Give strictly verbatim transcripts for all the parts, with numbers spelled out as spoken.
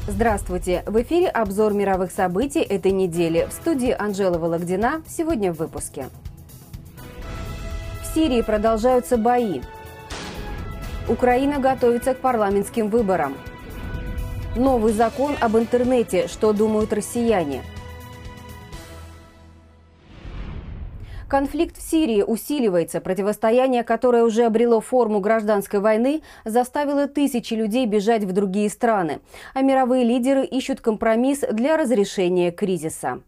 Здравствуйте! В эфире обзор мировых событий этой недели. В студии Анжела Вологдина. Сегодня в выпуске. В Сирии продолжаются бои. Украина готовится к парламентским выборам. Новый закон об интернете. Что думают россияне? Конфликт в Сирии усиливается. Противостояние, которое уже обрело форму гражданской войны, заставило тысячи людей бежать в другие страны. А мировые лидеры ищут компромисс для разрешения кризиса.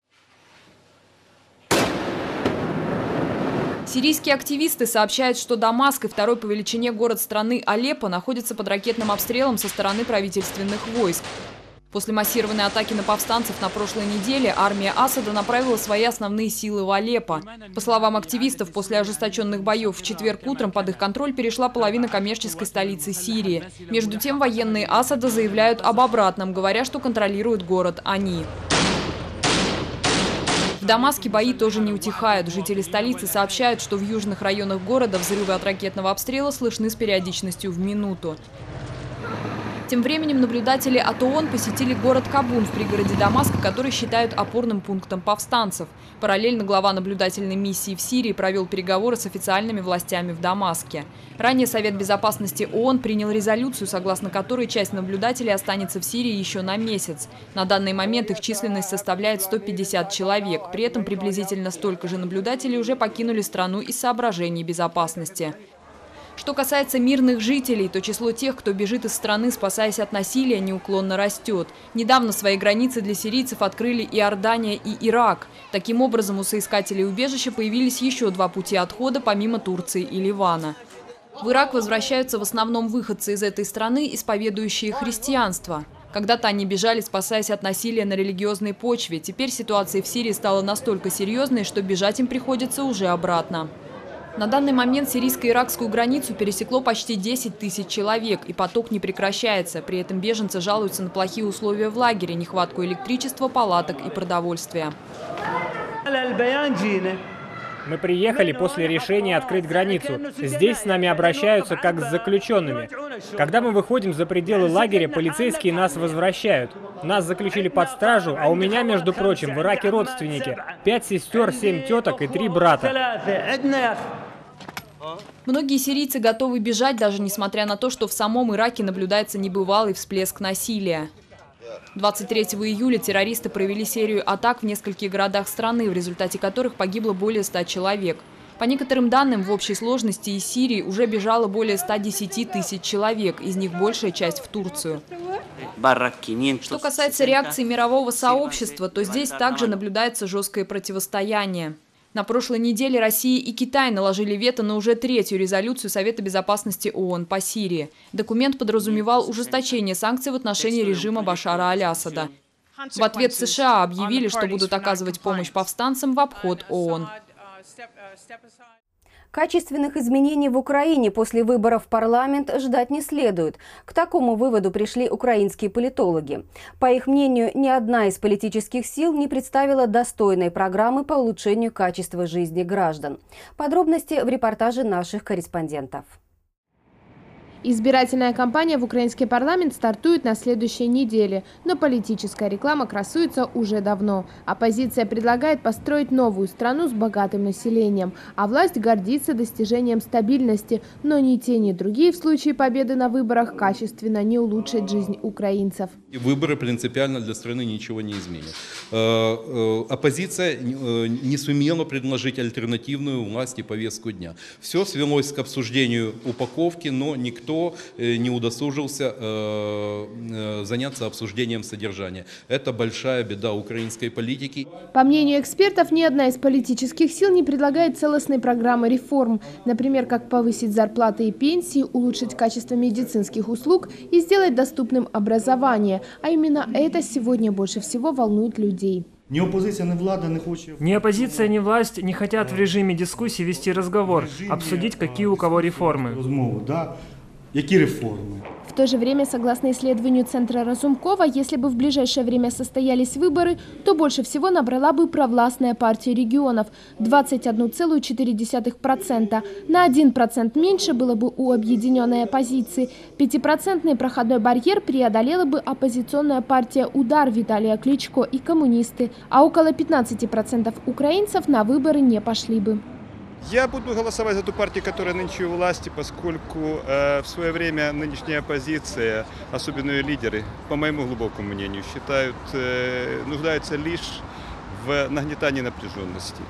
Сирийские активисты сообщают, что Дамаск и второй по величине город страны Алеппо находятся под ракетным обстрелом со стороны правительственных войск. После массированной атаки на повстанцев на прошлой неделе армия Асада направила свои основные силы в Алеппо. По словам активистов, после ожесточенных боев в четверг утром под их контроль перешла половина коммерческой столицы Сирии. Между тем, военные Асада заявляют об обратном, говоря, что контролируют город они. В Дамаске бои тоже не утихают. Жители столицы сообщают, что в южных районах города взрывы от ракетного обстрела слышны с периодичностью в минуту. Тем временем наблюдатели от ООН посетили город Кабун в пригороде Дамаска, который считают опорным пунктом повстанцев. Параллельно глава наблюдательной миссии в Сирии провел переговоры с официальными властями в Дамаске. Ранее Совет безопасности ООН принял резолюцию, согласно которой часть наблюдателей останется в Сирии еще на месяц. На данный момент их численность составляет сто пятьдесят человек. При этом приблизительно столько же наблюдателей уже покинули страну из соображений безопасности. Что касается мирных жителей, то число тех, кто бежит из страны, спасаясь от насилия, неуклонно растет. Недавно свои границы для сирийцев открыли Иордания и Ирак. Таким образом, у соискателей убежища появились еще два пути отхода, помимо Турции и Ливана. В Ирак возвращаются в основном выходцы из этой страны, исповедующие христианство. Когда-то они бежали, спасаясь от насилия на религиозной почве. Теперь ситуация в Сирии стала настолько серьезной, что бежать им приходится уже обратно. На данный момент сирийско-иракскую границу пересекло почти десять тысяч человек, и поток не прекращается. При этом беженцы жалуются на плохие условия в лагере, нехватку электричества, палаток и продовольствия. Мы приехали после решения открыть границу. Здесь с нами обращаются как с заключенными. Когда мы выходим за пределы лагеря, полицейские нас возвращают. Нас заключили под стражу, а у меня, между прочим, в Ираке родственники. Пять сестер, семь теток и три брата. Многие сирийцы готовы бежать, даже несмотря на то, что в самом Ираке наблюдается небывалый всплеск насилия. двадцать третьего июля террористы провели серию атак в нескольких городах страны, в результате которых погибло более ста человек. По некоторым данным, в общей сложности из Сирии уже бежало более ста десяти тысяч человек, из них большая часть в Турцию. Что касается реакции мирового сообщества, то здесь также наблюдается жесткое противостояние. На прошлой неделе Россия и Китай наложили вето на уже третью резолюцию Совета безопасности ООН по Сирии. Документ подразумевал ужесточение санкций в отношении режима Башара аль-Асада. В ответ США объявили, что будут оказывать помощь повстанцам в обход ООН. Качественных изменений в Украине после выборов в парламент ждать не следует. К такому выводу пришли украинские политологи. По их мнению, ни одна из политических сил не представила достойной программы по улучшению качества жизни граждан. Подробности в репортаже наших корреспондентов. Избирательная кампания в украинский парламент стартует на следующей неделе, но политическая реклама красуется уже давно. Оппозиция предлагает построить новую страну с богатым населением, а власть гордится достижением стабильности, но ни те, ни другие в случае победы на выборах качественно не улучшат жизнь украинцев. Выборы принципиально для страны ничего не изменят. Оппозиция не сумела предложить альтернативную власти повестку дня. Все свелось к обсуждению упаковки, но никто не удосужился э, заняться обсуждением содержания. Это большая беда украинской политики. По мнению экспертов, ни одна из политических сил не предлагает целостной программы реформ. Например, как повысить зарплаты и пенсии, улучшить качество медицинских услуг и сделать доступным образование. А именно это сегодня больше всего волнует людей. Ни оппозиция, ни влада не хочет... Ни оппозиция, ни власть не хотят в режиме дискуссии вести разговор, обсудить, какие у кого реформы. Які реформи? В то же время, согласно исследованию Центра Разумкова, если бы в ближайшее время состоялись выборы, то больше всего набрала бы провластная партия регионов – двадцать одна целая четыре десятых процента. На один процент меньше было бы у объединенной оппозиции. Пятипроцентный проходной барьер преодолела бы оппозиционная партия «Удар» Виталия Кличко и коммунисты, а около пятнадцати процентов украинцев на выборы не пошли бы. Я буду голосовать за ту партию, которая нынче у власти, поскольку э, в свое время нынешняя оппозиция, особенно ее лидеры, по моему глубокому мнению, считают, э, нуждаются лишь в нагнетании напряженности.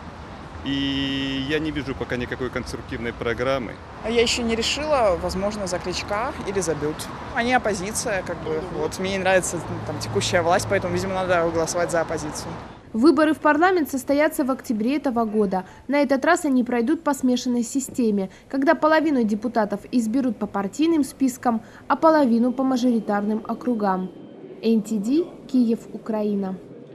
И я не вижу пока никакой конструктивной программы. Я еще не решила, возможно, за Кличка или за Бют. Они оппозиция, как бы. Вот мне не нравится там текущая власть, поэтому, видимо, надо голосовать за оппозицию. Выборы в парламент состоятся в октябре этого года. На этот раз они пройдут по смешанной системе, когда половину депутатов изберут по партийным спискам, а половину по мажоритарным округам. эн ти ди, Киев, Украина.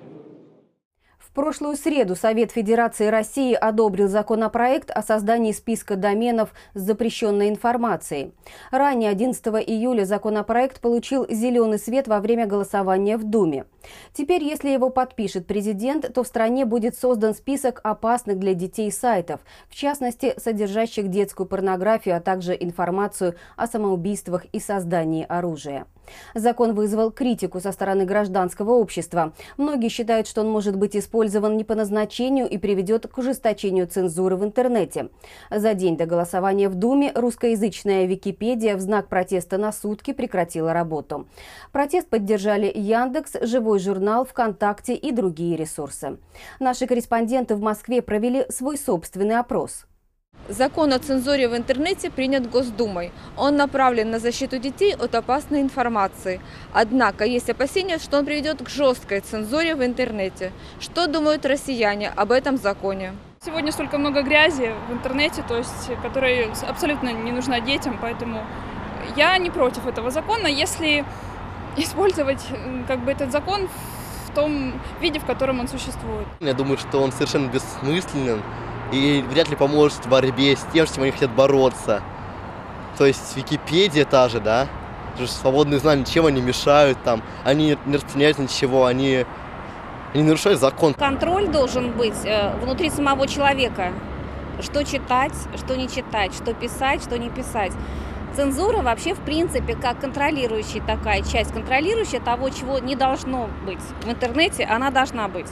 В прошлую среду Совет Федерации России одобрил законопроект о создании списка доменов с запрещенной информацией. Ранее, одиннадцатого июля, законопроект получил зеленый свет во время голосования в Думе. Теперь, если его подпишет президент, то в стране будет создан список опасных для детей сайтов, в частности, содержащих детскую порнографию, а также информацию о самоубийствах и создании оружия. Закон вызвал критику со стороны гражданского общества. Многие считают, что он может быть использован не по назначению и приведет к ужесточению цензуры в интернете. За день до голосования в Думе русскоязычная Википедия в знак протеста на сутки прекратила работу. Протест поддержали Яндекс, Живой журнал, ВКонтакте и другие ресурсы. Наши корреспонденты в Москве провели свой собственный опрос. Закон о цензуре в интернете принят Госдумой. Он направлен на защиту детей от опасной информации. Однако есть опасения, что он приведет к жесткой цензуре в интернете. Что думают россияне об этом законе? Сегодня столько много грязи в интернете, то есть, которая абсолютно не нужна детям, поэтому я не против этого закона, если использовать как бы этот закон в том виде, в котором он существует. Я думаю, что он совершенно бессмысленен и вряд ли поможет в борьбе с тем, с чем они хотят бороться. То есть Википедия та же, да? Свободные знания, чем они мешают там? Они не распространяют ничего, они, они нарушают закон. Контроль должен быть э, внутри самого человека. Что читать, что не читать, что писать, что не писать. Цензура вообще, в принципе, как контролирующая такая часть, контролирующая того, чего не должно быть в интернете, она должна быть.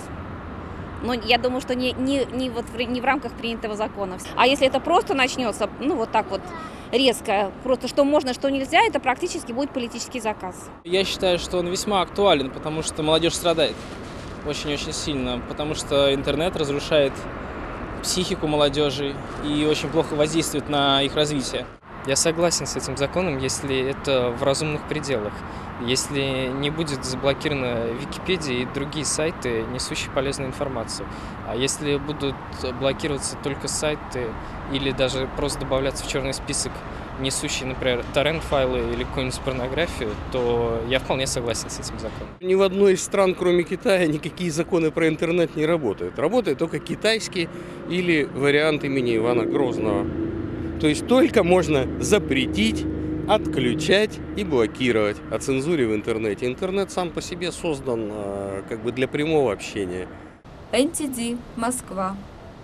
Но я думаю, что не, не, не, вот в, не в рамках принятого закона. А если это просто начнется, ну вот так вот резко, просто что можно, что нельзя, это практически будет политический заказ. Я считаю, что он весьма актуален, потому что молодежь страдает очень-очень сильно, потому что интернет разрушает психику молодежи и очень плохо воздействует на их развитие. Я согласен с этим законом, если это в разумных пределах. Если не будет заблокирована Википедия и другие сайты, несущие полезную информацию. А если будут блокироваться только сайты или даже просто добавляться в черный список, несущие, например, торрент-файлы или какую-нибудь порнографию, то я вполне согласен с этим законом. Ни в одной из стран, кроме Китая, никакие законы про интернет не работают. Работает только китайский или вариант имени Ивана Грозного. То есть только можно запретить, отключать и блокировать. О цензуре в интернете. Интернет сам по себе создан как бы для прямого общения. эн ти ди, Москва.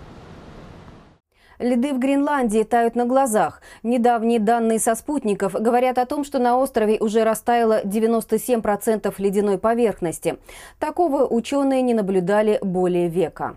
Льды в Гренландии тают на глазах. Недавние данные со спутников говорят о том, что на острове уже растаяло девяносто семь процентов ледяной поверхности. Такого ученые не наблюдали более века.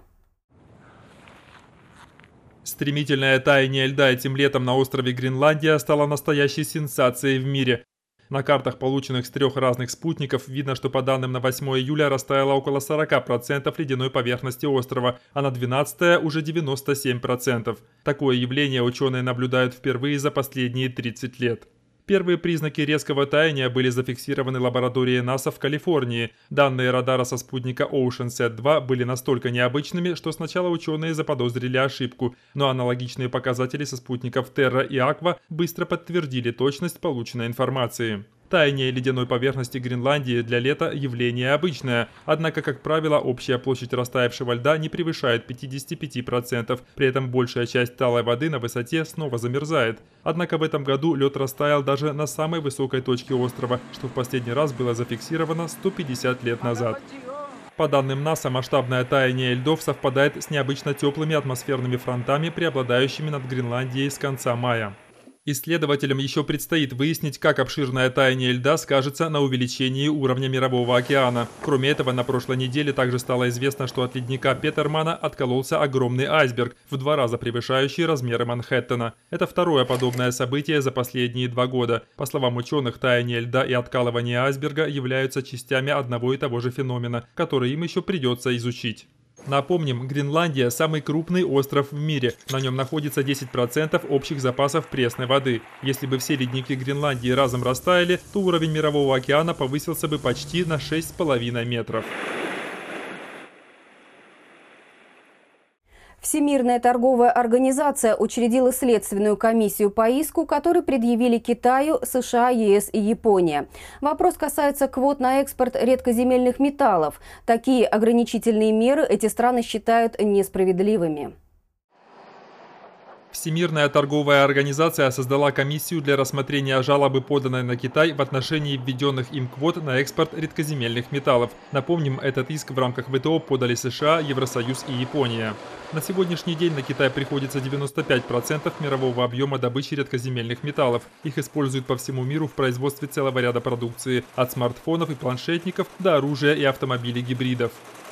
Стремительное таяние льда этим летом на острове Гренландия стало настоящей сенсацией в мире. На картах, полученных с трех разных спутников, видно, что по данным на восьмое июля растаяло около сорока процентов ледяной поверхности острова, а на двенадцатое уже девяносто семь процентов. Такое явление ученые наблюдают впервые за последние тридцать лет. Первые признаки резкого таяния были зафиксированы лабораторией НАСА в Калифорнии. Данные радара со спутника OceanSat два были настолько необычными, что сначала ученые заподозрили ошибку, но аналогичные показатели со спутников Terra и Aqua быстро подтвердили точность полученной информации. Таяние ледяной поверхности Гренландии для лета – явление обычное. Однако, как правило, общая площадь растаявшего льда не превышает пятидесяти пяти процентов. При этом большая часть талой воды на высоте снова замерзает. Однако в этом году лед растаял даже на самой высокой точке острова, что в последний раз было зафиксировано сто пятьдесят лет назад. По данным НАСА, масштабное таяние льдов совпадает с необычно теплыми атмосферными фронтами, преобладающими над Гренландией с конца мая. Исследователям еще предстоит выяснить, как обширное таяние льда скажется на увеличении уровня Мирового океана. Кроме этого, на прошлой неделе также стало известно, что от ледника Петермана откололся огромный айсберг, в два раза превышающий размеры Манхэттена. Это второе подобное событие за последние два года. По словам ученых, таяние льда и откалывание айсберга являются частями одного и того же феномена, который им еще придется изучить. Напомним, Гренландия – самый крупный остров в мире. На нем находится десять процентов общих запасов пресной воды. Если бы все ледники Гренландии разом растаяли, то уровень Мирового океана повысился бы почти на шесть с половиной метров. Всемирная торговая организация учредила следственную комиссию по иску, который предъявили Китаю, США, ЕС и Япония. Вопрос касается квот на экспорт редкоземельных металлов. Такие ограничительные меры эти страны считают несправедливыми. Всемирная торговая организация создала комиссию для рассмотрения жалобы, поданной на Китай в отношении введенных им квот на экспорт редкоземельных металлов. Напомним, этот иск в рамках ВТО подали США, Евросоюз и Япония. На сегодняшний день на Китай приходится девяносто пять процентов мирового объема добычи редкоземельных металлов. Их используют по всему миру в производстве целого ряда продукции, от смартфонов и планшетников до оружия и автомобилей-гибридов.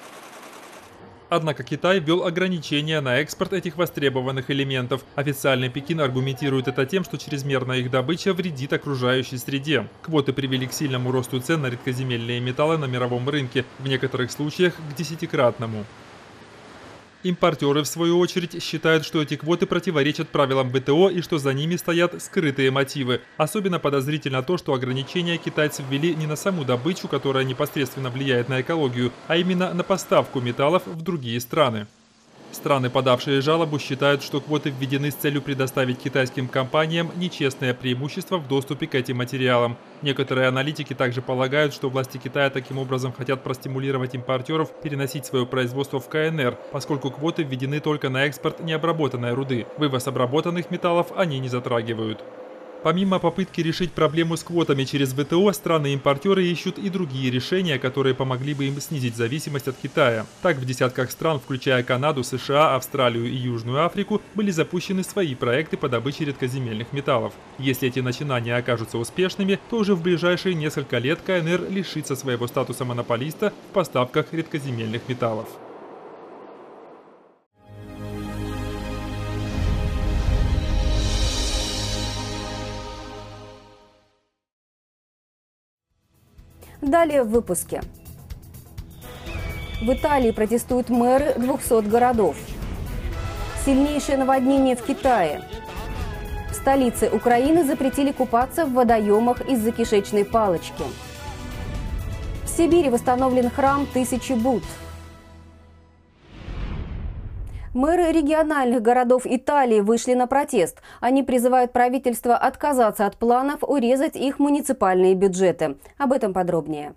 Однако Китай ввел ограничения на экспорт этих востребованных элементов. Официальный Пекин аргументирует это тем, что чрезмерная их добыча вредит окружающей среде. Квоты привели к сильному росту цен на редкоземельные металлы на мировом рынке, в некоторых случаях к десятикратному. Импортеры, в свою очередь, считают, что эти квоты противоречат правилам ВТО и что за ними стоят скрытые мотивы. Особенно подозрительно то, что ограничения китайцы ввели не на саму добычу, которая непосредственно влияет на экологию, а именно на поставку металлов в другие страны. Страны, подавшие жалобу, считают, что квоты введены с целью предоставить китайским компаниям нечестное преимущество в доступе к этим материалам. Некоторые аналитики также полагают, что власти Китая таким образом хотят простимулировать импортеров переносить свое производство в КНР, поскольку квоты введены только на экспорт необработанной руды. Вывоз обработанных металлов они не затрагивают. Помимо попытки решить проблему с квотами через ВТО, страны-импортеры ищут и другие решения, которые помогли бы им снизить зависимость от Китая. Так, в десятках стран, включая Канаду, США, Австралию и Южную Африку, были запущены свои проекты по добыче редкоземельных металлов. Если эти начинания окажутся успешными, то уже в ближайшие несколько лет КНР лишится своего статуса монополиста в поставках редкоземельных металлов. Далее в выпуске. В Италии протестуют мэры двухсот городов. Сильнейшее наводнение в Китае. В столице Украины запретили купаться в водоемах из-за кишечной палочки. В Сибири восстановлен храм Тысячи Будд. Мэры региональных городов Италии вышли на протест. Они призывают правительство отказаться от планов урезать их муниципальные бюджеты. Об этом подробнее.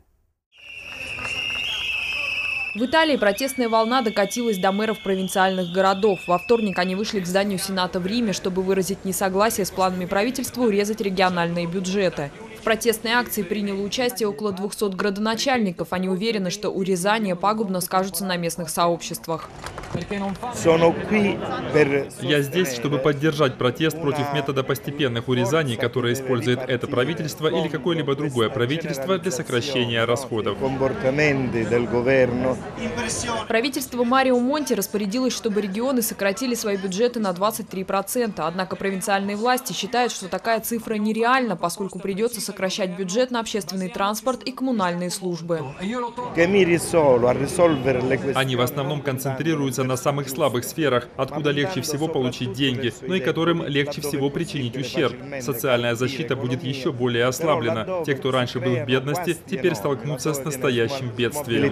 В Италии протестная волна докатилась до мэров провинциальных городов. Во вторник они вышли к зданию Сената в Риме, чтобы выразить несогласие с планами правительства урезать региональные бюджеты. В протестной акции приняло участие около двухсот градоначальников. Они уверены, что урезание пагубно скажется на местных сообществах. Я здесь, чтобы поддержать протест против метода постепенных урезаний, которые использует это правительство или какое-либо другое правительство для сокращения расходов. Правительство Марио Монти распорядилось, чтобы регионы сократили свои бюджеты на двадцать три процента. Однако провинциальные власти считают, что такая цифра нереальна, поскольку придется сокращать бюджет на общественный транспорт и коммунальные службы. Они в основном концентрируются на самых слабых сферах, откуда легче всего получить деньги, но и которым легче всего причинить ущерб. Социальная защита будет еще более ослаблена. Те, кто раньше был в бедности, теперь столкнутся с настоящим бедствием.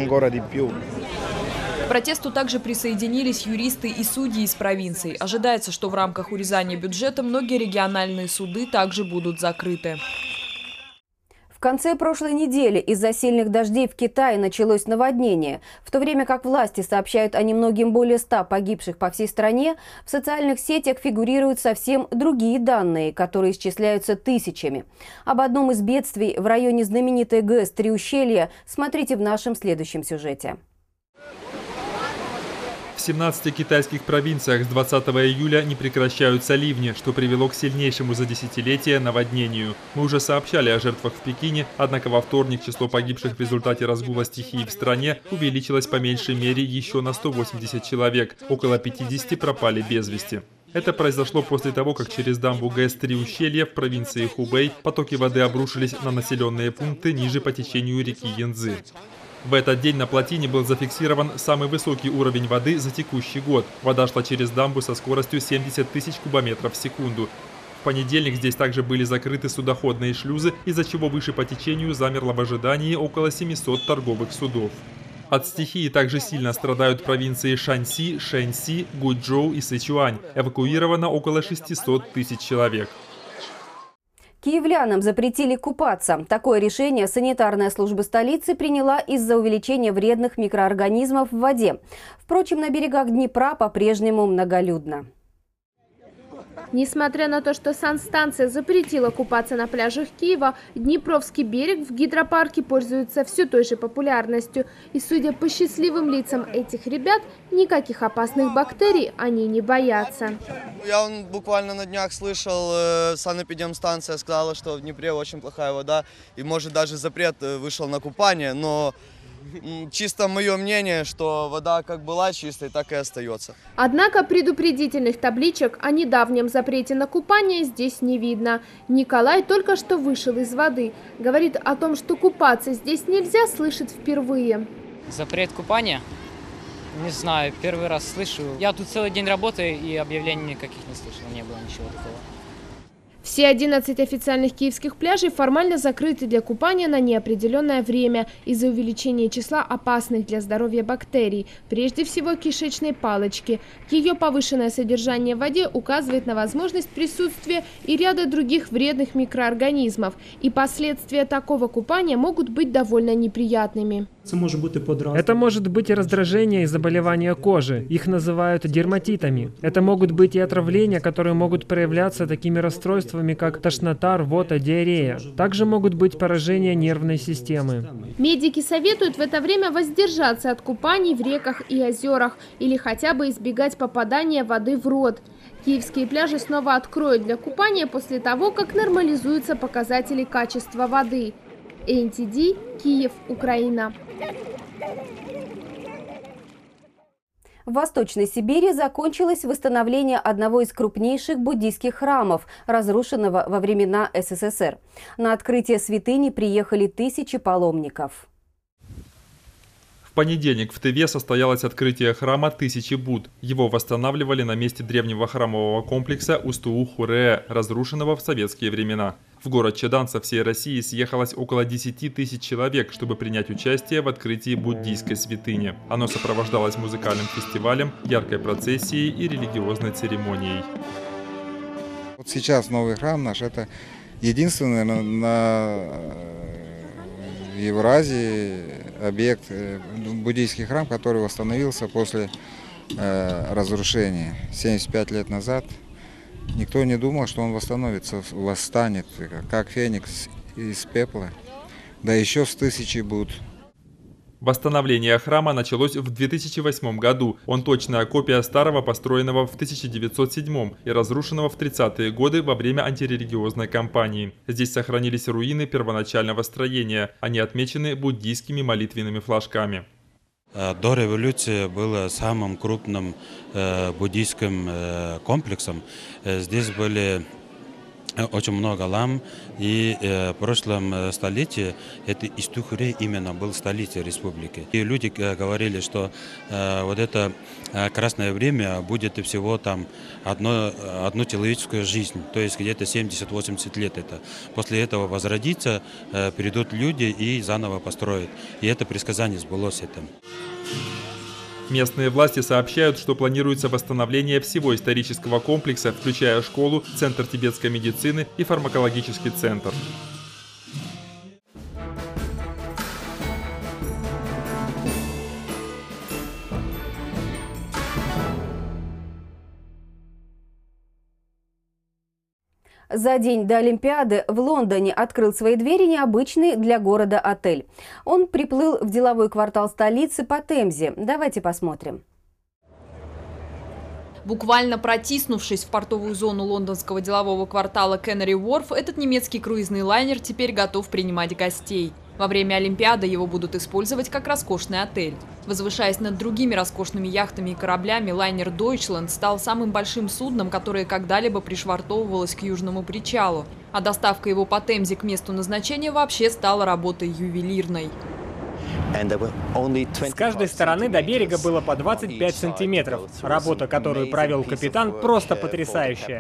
К протесту также присоединились юристы и судьи из провинций. Ожидается, что в рамках урезания бюджета многие региональные суды также будут закрыты. конце прошлой недели из-за сильных дождей в Китае началось наводнение. В то время как власти сообщают о немногим более ста погибших по всей стране, в социальных сетях фигурируют совсем другие данные, которые исчисляются тысячами. Об одном из бедствий в районе знаменитой ГЭС Триущелья смотрите в нашем следующем сюжете. В семнадцати китайских провинциях с двадцатого июля не прекращаются ливни, что привело к сильнейшему за десятилетия наводнению. Мы уже сообщали о жертвах в Пекине, однако во вторник число погибших в результате разгула стихии в стране увеличилось по меньшей мере еще на сто восемьдесят человек, около пятидесяти пропали без вести. Это произошло после того, как через дамбу ГЭС Триущелья в провинции Хубэй потоки воды обрушились на населенные пункты ниже по течению реки Янцзы. В этот день на плотине был зафиксирован самый высокий уровень воды за текущий год. Вода шла через дамбу со скоростью семьдесят тысяч кубометров в секунду. В понедельник здесь также были закрыты судоходные шлюзы, из-за чего выше по течению замерло в ожидании около семисот торговых судов. От стихии также сильно страдают провинции Шаньси, Шэньси, Гуйчжоу и Сычуань. Эвакуировано около шестисот тысяч человек. Киевлянам запретили купаться. Такое решение санитарная служба столицы приняла из-за увеличения вредных микроорганизмов в воде. Впрочем, на берегах Днепра по-прежнему многолюдно. Несмотря на то, что санстанция запретила купаться на пляжах Киева, Днепровский берег в гидропарке пользуется все той же популярностью. И судя по счастливым лицам этих ребят, никаких опасных бактерий они не боятся. Я буквально на днях слышал, санэпидемстанция сказала, что в Днепре очень плохая вода, и может даже запрет вышел на купание, но чисто мое мнение, что вода как была чистой, так и остается. Однако предупредительных табличек о недавнем запрете на купание здесь не видно. Николай только что вышел из воды. Говорит о том, что купаться здесь нельзя, слышит впервые. Запрет купания? Не знаю, первый раз слышу. Я тут целый день работаю и объявлений никаких не слышал, не было ничего такого. Все одиннадцать официальных киевских пляжей формально закрыты для купания на неопределенное время из-за увеличения числа опасных для здоровья бактерий, прежде всего кишечной палочки. Ее повышенное содержание в воде указывает на возможность присутствия и ряда других вредных микроорганизмов, и последствия такого купания могут быть довольно неприятными. Это может быть и раздражение и заболевания кожи. Их называют дерматитами. Это могут быть и отравления, которые могут проявляться такими расстройствами, как тошнота, рвота, диарея. Также могут быть поражения нервной системы. Медики советуют в это время воздержаться от купаний в реках и озерах или хотя бы избегать попадания воды в рот. Киевские пляжи снова откроют для купания после того, как нормализуются показатели качества воды. эн ти ди, Киев, Украина. В Восточной Сибири закончилось восстановление одного из крупнейших буддийских храмов, разрушенного во времена эс эс эс эр. На открытие святыни приехали тысячи паломников. В понедельник в Тыве состоялось открытие храма Тысячи Будд. Его восстанавливали на месте древнего храмового комплекса Устуу-Хуре, разрушенного в советские времена. В город Чадан со всей России съехалось около десяти тысяч человек, чтобы принять участие в открытии буддийской святыни. Оно сопровождалось музыкальным фестивалем, яркой процессией и религиозной церемонией. Вот сейчас новый храм наш – это единственный на, на Евразии объект, буддийский храм, который восстановился после э, разрушения семьдесят пять лет назад. Никто не думал, что он восстановится, восстанет, как феникс из пепла, да еще с тысячи Будд. Восстановление храма началось в две тысячи восьмом году. Он точная копия старого, построенного в тысяча девятьсот седьмом и разрушенного в тридцатые годы во время антирелигиозной кампании. Здесь сохранились руины первоначального строения. Они отмечены буддийскими молитвенными флажками. До революции было самым крупным э, буддийским э, комплексом. Здесь были очень много лам, и э, в прошлом столетии это Устуу-Хуре именно был столицей республики. И люди э, говорили, что э, вот это э, красное время будет всего там одно, одну человеческую жизнь, то есть где-то семьдесят-восемьдесят лет это. После этого возродится, э, придут люди и заново построят. И это предсказание сбылось это. Местные власти сообщают, что планируется восстановление всего исторического комплекса, включая школу, центр тибетской медицины и фармакологический центр. За день до Олимпиады в Лондоне открыл свои двери необычный для города отель. Он приплыл в деловой квартал столицы по Темзе. Давайте посмотрим. Буквально протиснувшись в портовую зону лондонского делового квартала Canary Wharf, этот немецкий круизный лайнер теперь готов принимать гостей. Во время Олимпиады его будут использовать как роскошный отель. Возвышаясь над другими роскошными яхтами и кораблями, лайнер Deutschland стал самым большим судном, которое когда-либо пришвартовывалось к южному причалу. А доставка его по Темзе к месту назначения вообще стала работой ювелирной. С каждой стороны до берега было по двадцать пять сантиметров. Работа, которую провел капитан, просто потрясающая.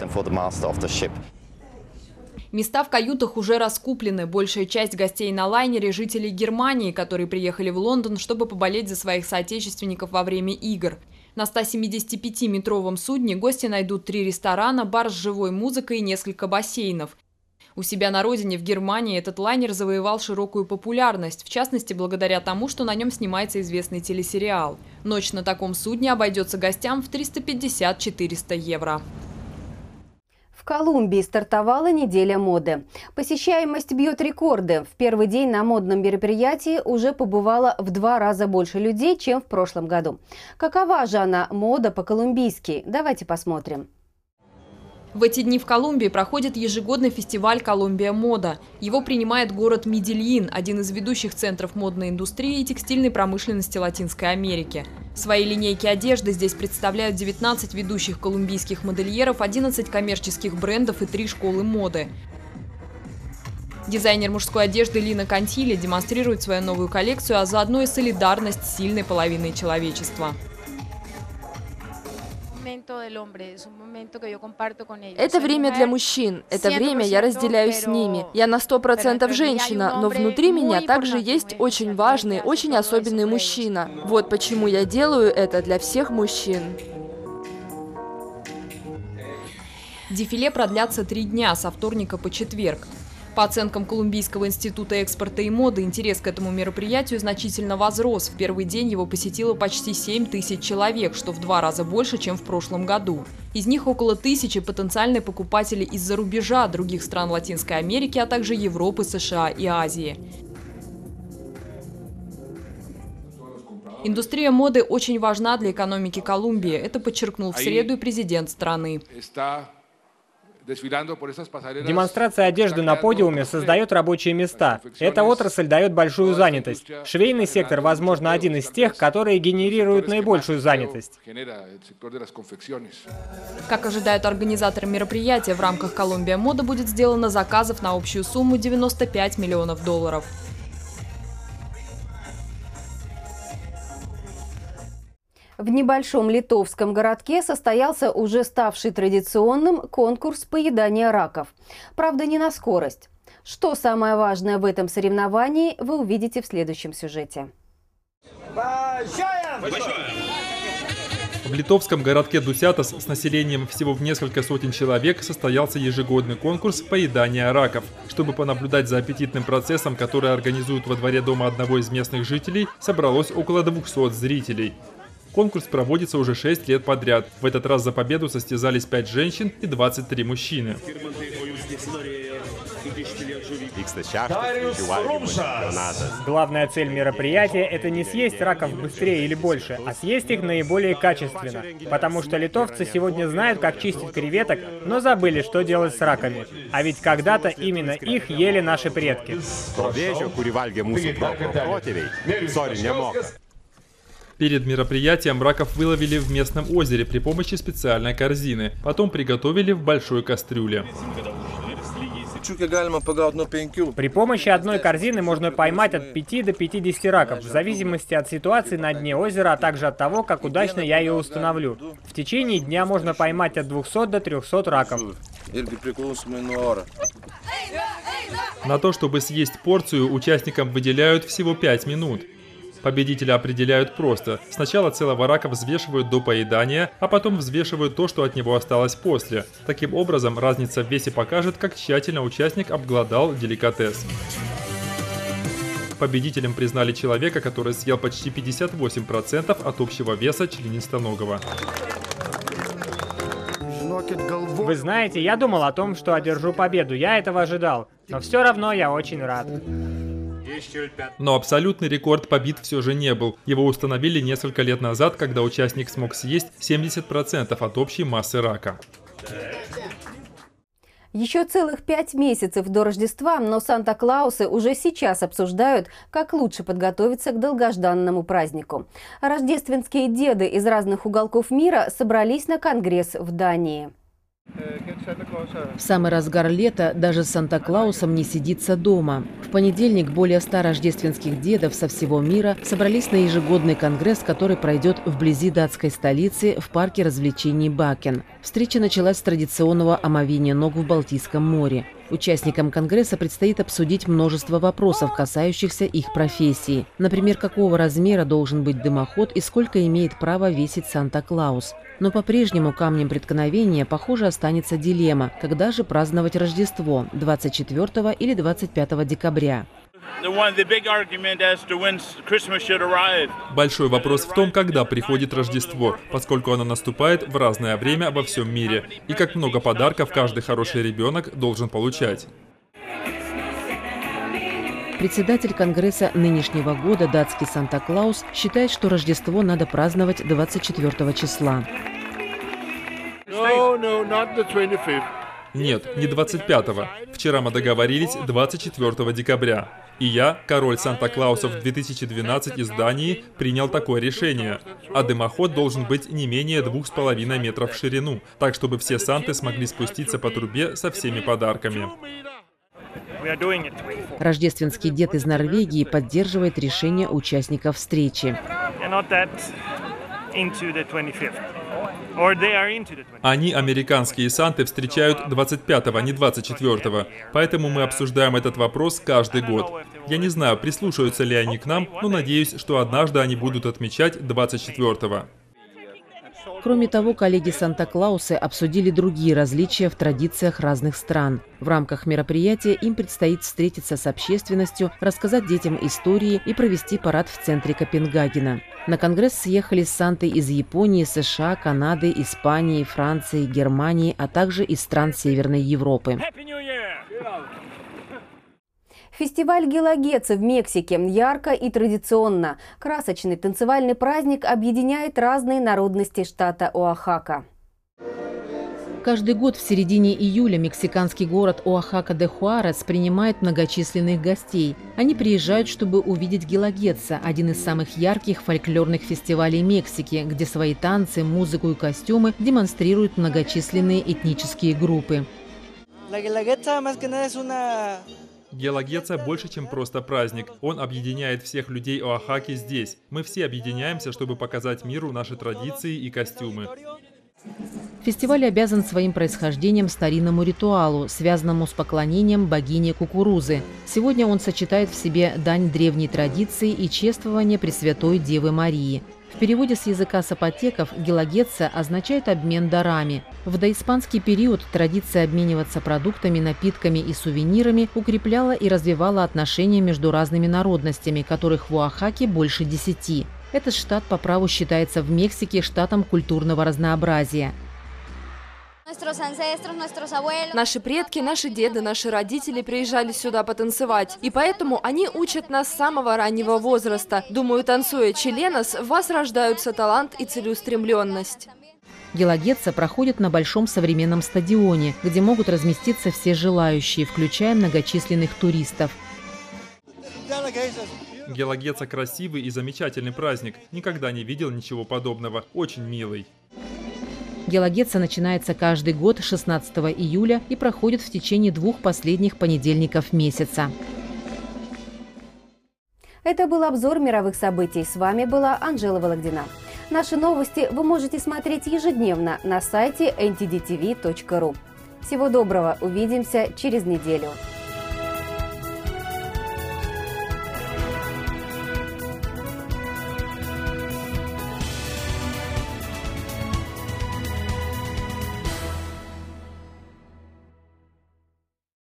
Места в каютах уже раскуплены. Большая часть гостей на лайнере – жители Германии, которые приехали в Лондон, чтобы поболеть за своих соотечественников во время игр. На ста семидесятипятиметровом судне гости найдут три ресторана, бар с живой музыкой и несколько бассейнов. У себя на родине, в Германии, этот лайнер завоевал широкую популярность, в частности, благодаря тому, что на нем снимается известный телесериал. Ночь на таком судне обойдется гостям в триста пятьдесят — четыреста евро. В Колумбии стартовала неделя моды. Посещаемость бьет рекорды. В первый день на модном мероприятии уже побывало в два раза больше людей, чем в прошлом году. Какова же она, мода по-колумбийски? Давайте посмотрим. В эти дни в Колумбии проходит ежегодный фестиваль «Колумбия Мода». Его принимает город Медельин, один из ведущих центров модной индустрии и текстильной промышленности Латинской Америки. Свои линейки одежды здесь представляют девятнадцать ведущих колумбийских модельеров, одиннадцать коммерческих брендов и три школы моды. Дизайнер мужской одежды Лина Кантили демонстрирует свою новую коллекцию, а заодно и солидарность с сильной половиной человечества. Это время для мужчин, это время я разделяю с ними. Я на сто процентов женщина, но внутри меня также есть очень важный, очень особенный мужчина. Вот почему я делаю это для всех мужчин. Дефиле продлятся три дня, со вторника по четверг. По оценкам Колумбийского института экспорта и моды, интерес к этому мероприятию значительно возрос. В первый день его посетило почти семь тысяч человек, что в два раза больше, чем в прошлом году. Из них около тысячи потенциальные покупатели из-за рубежа, других стран Латинской Америки, а также Европы, США и Азии. Индустрия моды очень важна для экономики Колумбии. Это подчеркнул в среду и президент страны. Демонстрация одежды на подиуме создает рабочие места. Эта отрасль дает большую занятость. Швейный сектор, возможно, один из тех, которые генерируют наибольшую занятость. Как ожидают организаторы мероприятия, в рамках «Колумбия Мода» будет сделано заказов на общую сумму девяносто пять миллионов долларов. В небольшом литовском городке состоялся уже ставший традиционным конкурс поедания раков. Правда, не на скорость. Что самое важное в этом соревновании, вы увидите в следующем сюжете. В литовском городке Дусятас с населением всего в несколько сотен человек состоялся ежегодный конкурс поедания раков. Чтобы понаблюдать за аппетитным процессом, который организуют во дворе дома одного из местных жителей, собралось около двухсот зрителей. Конкурс проводится уже шесть лет подряд. В этот раз за победу состязались пять женщин и двадцать три мужчины. Главная цель мероприятия – это не съесть раков быстрее или больше, а съесть их наиболее качественно. Потому что литовцы сегодня знают, как чистить креветок, но забыли, что делать с раками. А ведь когда-то именно их ели наши предки. Перед мероприятием раков выловили в местном озере при помощи специальной корзины. Потом приготовили в большой кастрюле. При помощи одной корзины можно поймать от пяти до пятидесяти раков, в зависимости от ситуации на дне озера, а также от того, как удачно я ее установлю. В течение дня можно поймать от двухсот до трёхсот раков. На то, чтобы съесть порцию, участникам выделяют всего пять минут. Победителя определяют просто. Сначала целого рака взвешивают до поедания, а потом взвешивают то, что от него осталось после. Таким образом, разница в весе покажет, как тщательно участник обглодал деликатес. Победителем признали человека, который съел почти пятьдесят восемь процентов от общего веса членистоногого. Вы знаете, я думал о том, что одержу победу. Я этого ожидал. Но все равно я очень рад. Но абсолютный рекорд побит все же не был. Его установили несколько лет назад, когда участник смог съесть семьдесят процентов от общей массы рака. Еще целых пять месяцев до Рождества, но Санта-Клаусы уже сейчас обсуждают, как лучше подготовиться к долгожданному празднику. Рождественские деды из разных уголков мира собрались на конгресс в Дании. В самый разгар лета даже с Санта-Клаусом не сидится дома. В понедельник более ста рождественских дедов со всего мира собрались на ежегодный конгресс, который пройдет вблизи датской столицы в парке развлечений Бакен. Встреча началась с традиционного омовения ног в Балтийском море. Участникам конгресса предстоит обсудить множество вопросов, касающихся их профессии. Например, какого размера должен быть дымоход и сколько имеет право весить Санта-Клаус. Но по-прежнему камнем преткновения, похоже, останется дилемма, когда же праздновать Рождество – двадцать четвёртого или двадцать пятого декабря. Большой вопрос в том, когда приходит Рождество, поскольку оно наступает в разное время во всем мире, и как много подарков каждый хороший ребенок должен получать. Председатель Конгресса нынешнего года, датский Санта-Клаус, считает, что Рождество надо праздновать двадцать четвёртого числа. No, no, not the twenty-fifth. Нет, не двадцать пятого. Вчера мы договорились двадцать четвёртого декабря. И я, король Санта-Клаусов две тысячи двенадцать из Дании, принял такое решение. А дымоход должен быть не менее двух с половиной метров в ширину, так чтобы все санты смогли спуститься по трубе со всеми подарками. Рождественский дед из Норвегии поддерживает решение участников встречи. Они, американские санты, встречают двадцать пятого, а не двадцать четвёртого. Поэтому мы обсуждаем этот вопрос каждый год. Я не знаю, прислушаются ли они к нам, но надеюсь, что однажды они будут отмечать двадцать четвёртого. Кроме того, коллеги Санта-Клаусы обсудили другие различия в традициях разных стран. В рамках мероприятия им предстоит встретиться с общественностью, рассказать детям истории и провести парад в центре Копенгагена. На конгресс съехались санты из Японии, США, Канады, Испании, Франции, Германии, а также из стран Северной Европы. Фестиваль Гелагеца в Мексике ярко и традиционно. Красочный танцевальный праздник объединяет разные народности штата Оахака. Каждый год в середине июля мексиканский город Оахака-де-Хуарес принимает многочисленных гостей. Они приезжают, чтобы увидеть Гелагеца, один из самых ярких фольклорных фестивалей Мексики, где свои танцы, музыку и костюмы демонстрируют многочисленные этнические группы. Гелагеца больше, чем просто праздник. Он объединяет всех людей Оахаки здесь. Мы все объединяемся, чтобы показать миру наши традиции и костюмы. Фестиваль обязан своим происхождением старинному ритуалу, связанному с поклонением богине кукурузы. Сегодня он сочетает в себе дань древней традиции и чествование Пресвятой Девы Марии. В переводе с языка сапотеков «гелагеца» означает обмен дарами. В доиспанский период традиция обмениваться продуктами, напитками и сувенирами укрепляла и развивала отношения между разными народностями, которых в Оахаке больше десяти. Этот штат по праву считается в Мексике штатом культурного разнообразия. Наши предки, наши деды, наши родители приезжали сюда потанцевать. И поэтому они учат нас с самого раннего возраста. Думаю, танцуя чиленос, в вас рождаются талант и целеустремленность. Гелагеца проходит на большом современном стадионе, где могут разместиться все желающие, включая многочисленных туристов. Гелагеца красивый и замечательный праздник. Никогда не видел ничего подобного. Очень милый. Гелагеца начинается каждый год шестнадцатого июля и проходит в течение двух последних понедельников месяца. Это был обзор мировых событий. С вами была Анжела Вологдина. Наши новости вы можете смотреть ежедневно на сайте эн ти ди ти ви точка ру. Всего доброго. Увидимся через неделю.